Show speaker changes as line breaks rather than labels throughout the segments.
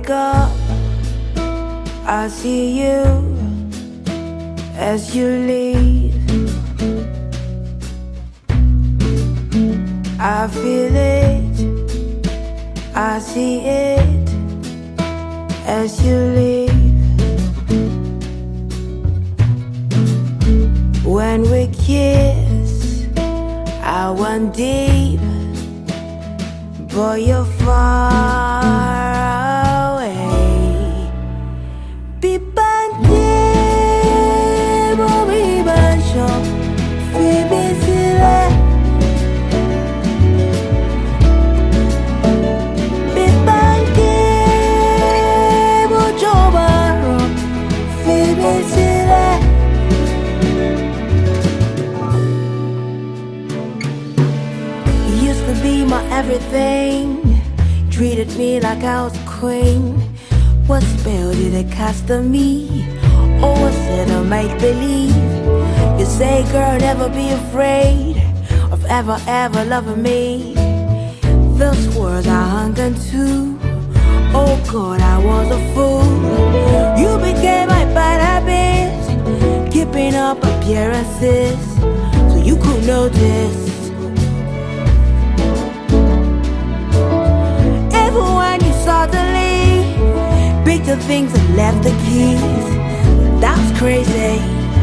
wake up, I see you as you leave. I feel it, I see it as you leave. When we kiss, I went deep, but you're far away. Bibante, bo bibancho, fibisile. Bibante, bo jobaro, fibisile. You used to be my everything. Treated me like I was a queen. What spell did it cast on me? Or was it a make-believe? You say, girl, never be afraid of ever, ever loving me. Those words I hung on to. Oh God, I was a fool. You became my bad habit, keeping up appearances so you could notice. When you suddenly picked the things and left the keys, that was crazy.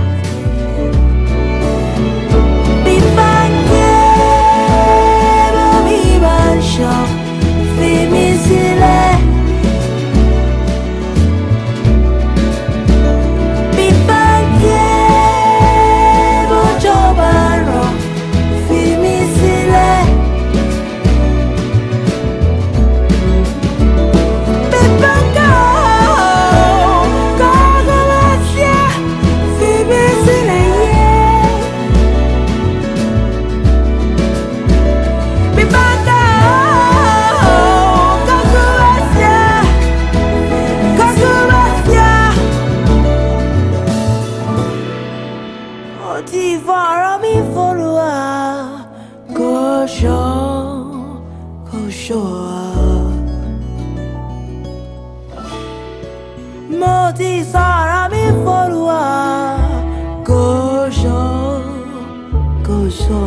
Moti sara mi forua, go show, go show.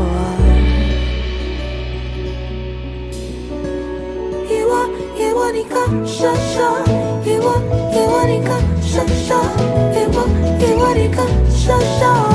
Iwa nika sha sha, Iwa nika sha sha, Iwa nika sha sha.